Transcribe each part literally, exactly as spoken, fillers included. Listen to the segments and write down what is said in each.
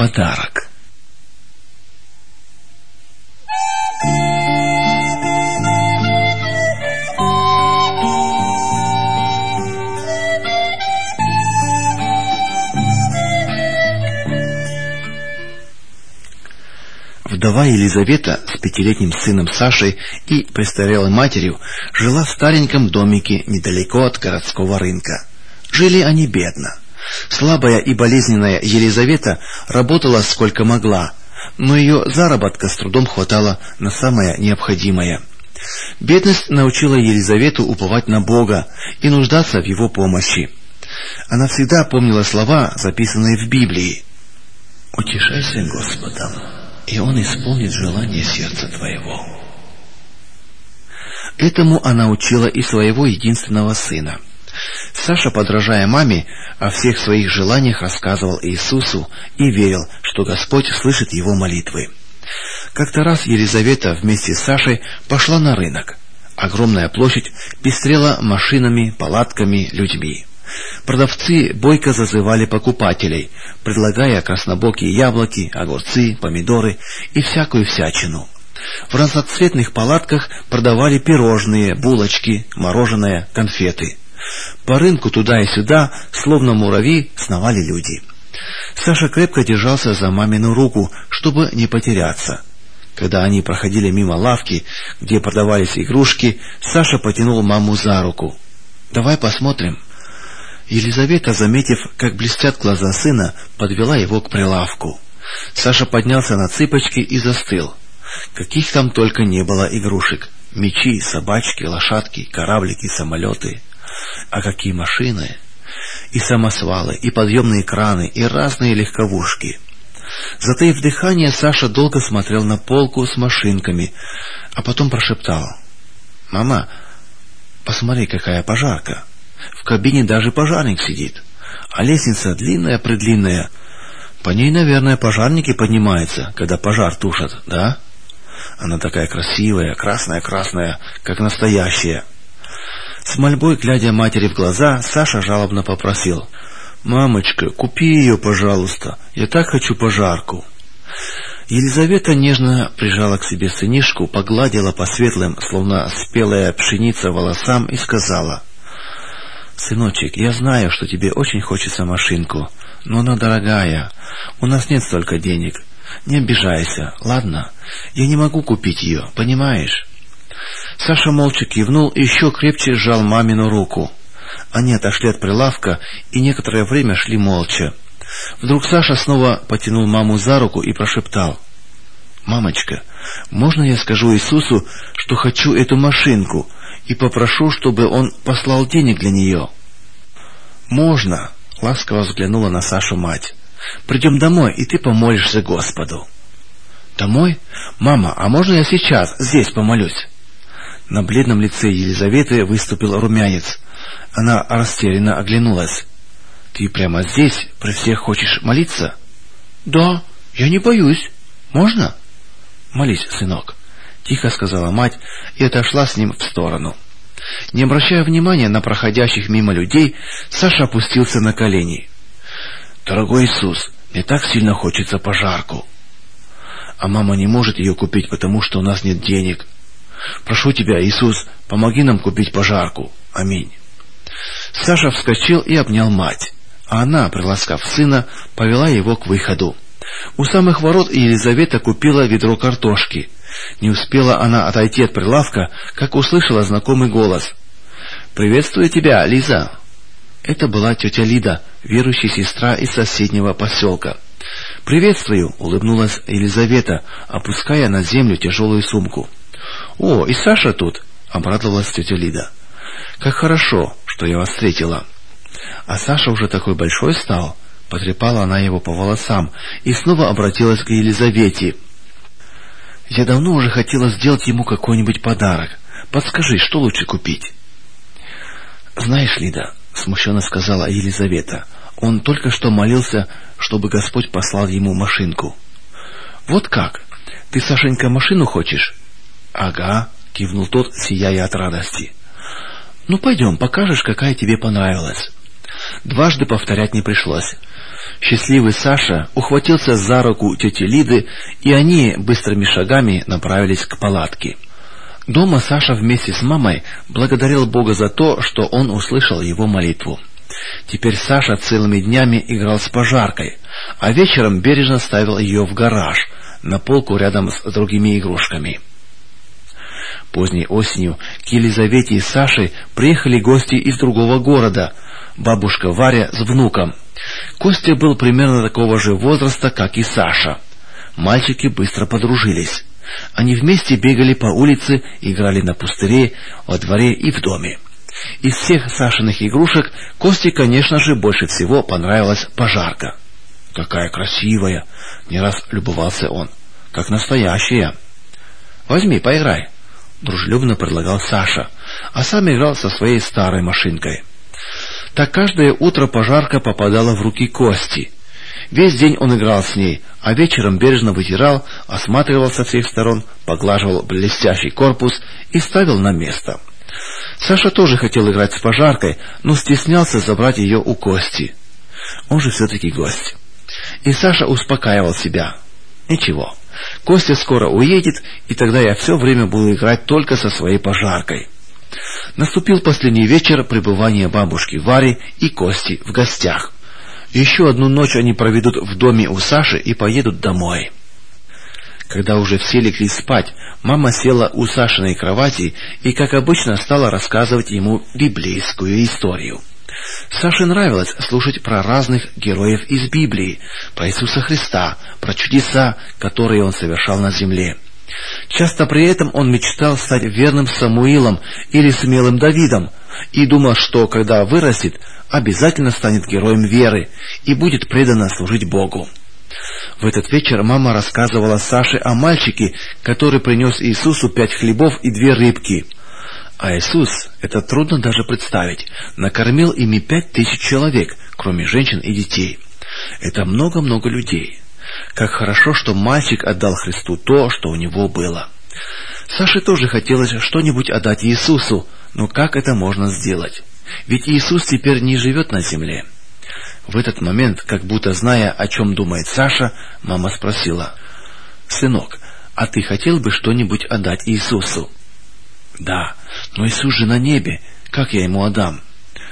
Подарок. Вдова Елизавета с пятилетним сыном Сашей и престарелой матерью жила в стареньком домике недалеко от городского рынка. Жили они бедно. Слабая и болезненная Елизавета работала сколько могла, но ее заработка с трудом хватало на самое необходимое. Бедность научила Елизавету уповать на Бога и нуждаться в Его помощи. Она всегда помнила слова, записанные в Библии: «Утешайся Господом, и Он исполнит желание сердца твоего». Этому она учила и своего единственного сына. Саша, подражая маме, о всех своих желаниях рассказывал Иисусу и верил, что Господь слышит его молитвы. Как-то раз Елизавета вместе с Сашей пошла на рынок. Огромная площадь пестрела машинами, палатками, людьми. Продавцы бойко зазывали покупателей, предлагая краснобокие яблоки, огурцы, помидоры и всякую всячину. В разноцветных палатках продавали пирожные, булочки, мороженое, конфеты. По рынку туда и сюда, словно муравьи, сновали люди. Саша крепко держался за мамину руку, чтобы не потеряться. Когда они проходили мимо лавки, где продавались игрушки, Саша потянул маму за руку. «Давай посмотрим». Елизавета, заметив, как блестят глаза сына, подвела его к прилавку. Саша поднялся на цыпочки и застыл. Каких там только не было игрушек: мечи, собачки, лошадки, кораблики, самолеты. А какие машины! И самосвалы, и подъемные краны, и разные легковушки. Затаив дыхание, Саша долго смотрел на полку с машинками, а потом прошептал: «Мама, посмотри, какая пожарка! В кабине даже пожарник сидит, а лестница длинная-предлинная. По ней, наверное, пожарники поднимаются, когда пожар тушат, да? Она такая красивая, красная-красная, как настоящая». С мольбой, глядя матери в глаза, Саша жалобно попросил: «Мамочка, купи ее, пожалуйста, я так хочу пожарку». Елизавета нежно прижала к себе сынишку, погладила по светлым, словно спелая пшеница, волосам и сказала: «Сыночек, я знаю, что тебе очень хочется машинку, но она дорогая, у нас нет столько денег. Не обижайся, ладно? Я не могу купить ее, понимаешь?» Саша молча кивнул и еще крепче сжал мамину руку. Они отошли от прилавка и некоторое время шли молча. Вдруг Саша снова потянул маму за руку и прошептал: «Мамочка, можно я скажу Иисусу, что хочу эту машинку, и попрошу, чтобы Он послал денег для нее?» «Можно», — ласково взглянула на Сашу мать. «Придем домой, и ты помолишься Господу». «Домой? Мама, а можно я сейчас здесь помолюсь?» На бледном лице Елизаветы выступил румянец. Она растерянно оглянулась. «Ты прямо здесь при всех хочешь молиться?» «Да, я не боюсь. Можно?» «Молись, сынок», — тихо сказала мать и отошла с ним в сторону. Не обращая внимания на проходящих мимо людей, Саша опустился на колени. «Дорогой Иисус, мне так сильно хочется пожарку. А мама не может ее купить, потому что у нас нет денег. Прошу тебя, Иисус, помоги нам купить пожарку. Аминь». Саша вскочил и обнял мать, а она, приласкав сына, повела его к выходу. У самых ворот Елизавета купила ведро картошки. Не успела она отойти от прилавка, как услышала знакомый голос: «Приветствую тебя, Лиза». Это была тетя Лида, верующая сестра из соседнего поселка. «Приветствую», — улыбнулась Елизавета, опуская на землю тяжелую сумку. «О, и Саша тут», — обрадовалась тетя Лида. «Как хорошо, что я вас встретила». А Саша уже такой большой стал. Потрепала она его по волосам и снова обратилась к Елизавете: «Я давно уже хотела сделать ему какой-нибудь подарок. Подскажи, что лучше купить?» «Знаешь, Лида», — смущенно сказала Елизавета, — «он только что молился, чтобы Господь послал ему машинку». «Вот как? Ты, Сашенька, машину хочешь?» «Ага», — кивнул тот, сияя от радости. «Ну, пойдем, покажешь, какая тебе понравилась». Дважды повторять не пришлось. Счастливый Саша ухватился за руку тети Лиды, и они быстрыми шагами направились к палатке. Дома Саша вместе с мамой благодарил Бога за то, что он услышал его молитву. Теперь Саша целыми днями играл с пожаркой, а вечером бережно ставил ее в гараж, на полку рядом с другими игрушками. Поздней осенью к Елизавете и Саше приехали гости из другого города, бабушка Варя с внуком. Костя был примерно такого же возраста, как и Саша. Мальчики быстро подружились. Они вместе бегали по улице, играли на пустыре, во дворе и в доме. Из всех Сашиных игрушек Косте, конечно же, больше всего понравилась пожарка. «Какая красивая!» — не раз любовался он. «Как настоящая!» «Возьми, поиграй!» — дружелюбно предлагал Саша, а сам играл со своей старой машинкой. Так каждое утро пожарка попадала в руки Кости. Весь день он играл с ней, а вечером бережно вытирал, осматривал со всех сторон, поглаживал блестящий корпус и ставил на место. Саша тоже хотел играть с пожаркой, но стеснялся забрать ее у Кости. Он же все-таки гость. И Саша успокаивал себя. «Ничего, Костя скоро уедет, и тогда я все время буду играть только со своей пожаркой». Наступил последний вечер пребывания бабушки Вари и Кости в гостях. Еще одну ночь они проведут в доме у Саши и поедут домой. Когда уже все легли спать, мама села у Сашиной кровати и, как обычно, стала рассказывать ему библейскую историю. Саше нравилось слушать про разных героев из Библии, про Иисуса Христа, про чудеса, которые он совершал на земле. Часто при этом он мечтал стать верным Самуилом или смелым Давидом и думал, что, когда вырастет, обязательно станет героем веры и будет преданно служить Богу. В этот вечер мама рассказывала Саше о мальчике, который принес Иисусу пять хлебов и две рыбки. А Иисус, это трудно даже представить, накормил ими пять тысяч человек, кроме женщин и детей. Это много-много людей. Как хорошо, что мальчик отдал Христу то, что у него было. Саше тоже хотелось что-нибудь отдать Иисусу, но как это можно сделать? Ведь Иисус теперь не живет на земле. В этот момент, как будто зная, о чем думает Саша, мама спросила: «Сынок, а ты хотел бы что-нибудь отдать Иисусу?» «Да, но Иисус же на небе, как я ему отдам?»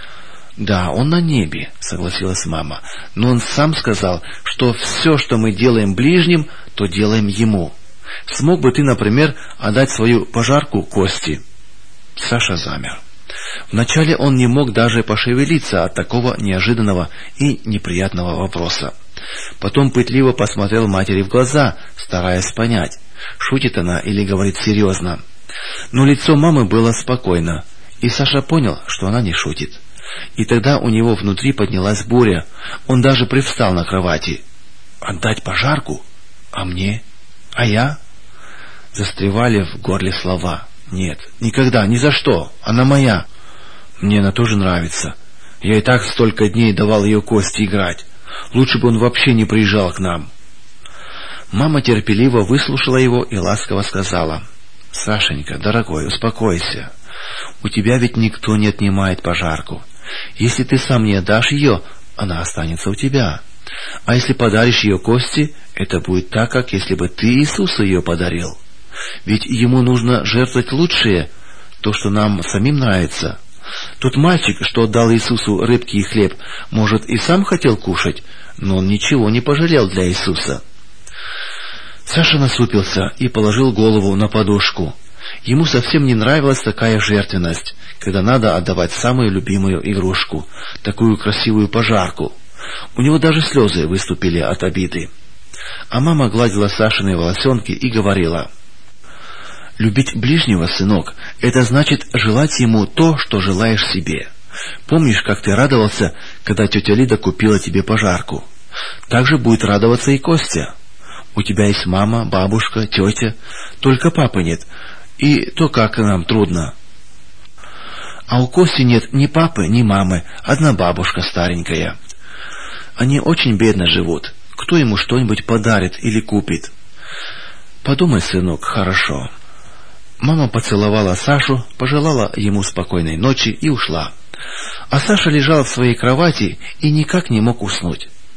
«Да, он на небе», — согласилась мама, «но он сам сказал, что все, что мы делаем ближним, то делаем ему. Смог бы ты, например, отдать свою пожарку Кости?» Саша замер. Вначале он не мог даже пошевелиться от такого неожиданного и неприятного вопроса. Потом пытливо посмотрел матери в глаза, стараясь понять, шутит она или говорит серьезно. Но лицо мамы было спокойно, и Саша понял, что она не шутит. И тогда у него внутри поднялась буря. Он даже привстал на кровати. «Отдать пожарку? А мне? А я?» Застревали в горле слова. «Нет, никогда, ни за что, она моя. Мне она тоже нравится. Я и так столько дней давал ее Кости играть. Лучше бы он вообще не приезжал к нам». Мама терпеливо выслушала его и ласково сказала: «Сашенька, дорогой, успокойся. У тебя ведь никто не отнимает пожарку. Если ты сам не отдашь ее, она останется у тебя. А если подаришь ее Кости, это будет так, как если бы ты Иисусу ее подарил. Ведь ему нужно жертвовать лучшее, то, что нам самим нравится. Тот мальчик, что отдал Иисусу рыбки и хлеб, может, и сам хотел кушать, но он ничего не пожалел для Иисуса». Саша насупился и положил голову на подушку. Ему совсем не нравилась такая жертвенность, когда надо отдавать самую любимую игрушку, такую красивую пожарку. У него даже слезы выступили от обиды. А мама гладила Сашины волосенки и говорила: «Любить ближнего, сынок, это значит желать ему то, что желаешь себе. Помнишь, как ты радовался, когда тетя Лида купила тебе пожарку? Так же будет радоваться и Костя. У тебя есть мама, бабушка, тетя, только папы нет, и то как нам трудно. А у Кости нет ни папы, ни мамы, одна бабушка старенькая. Они очень бедно живут. Кто ему что-нибудь подарит или купит? Подумай, сынок, хорошо». Мама поцеловала Сашу, пожелала ему спокойной ночи и ушла. А Саша лежал в своей кровати и никак не мог уснуть.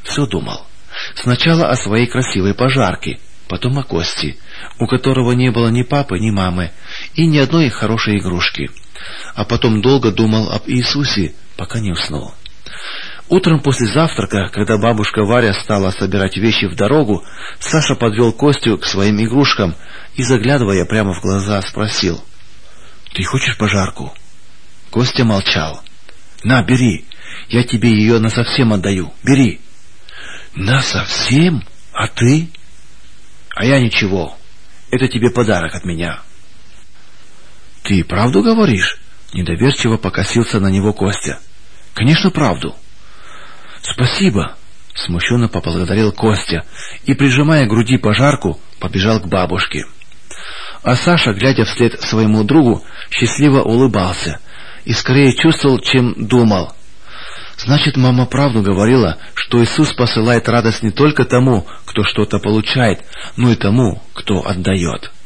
все думал. Сначала о своей красивой пожарке, потом о Косте, у которого не было ни папы, ни мамы, и ни одной хорошей игрушки. А потом долго думал об Иисусе, пока не уснул. Утром после завтрака, когда бабушка Варя стала собирать вещи в дорогу, Саша подвел Костю к своим игрушкам и, заглядывая прямо в глаза, спросил: «Ты хочешь пожарку?» Костя молчал. «На, бери, я тебе ее насовсем отдаю, бери». «Насовсем? А ты?» «А я ничего, это тебе подарок от меня». «Ты правду говоришь?» Недоверчиво покосился на него Костя. «Конечно, правду». «Спасибо», — смущенно поблагодарил Костя и, прижимая к груди пожарку, побежал к бабушке. А Саша, глядя вслед своему другу, счастливо улыбался и скорее чувствовал, чем думал. Значит, мама правду говорила, что Иисус посылает радость не только тому, кто что-то получает, но и тому, кто отдает.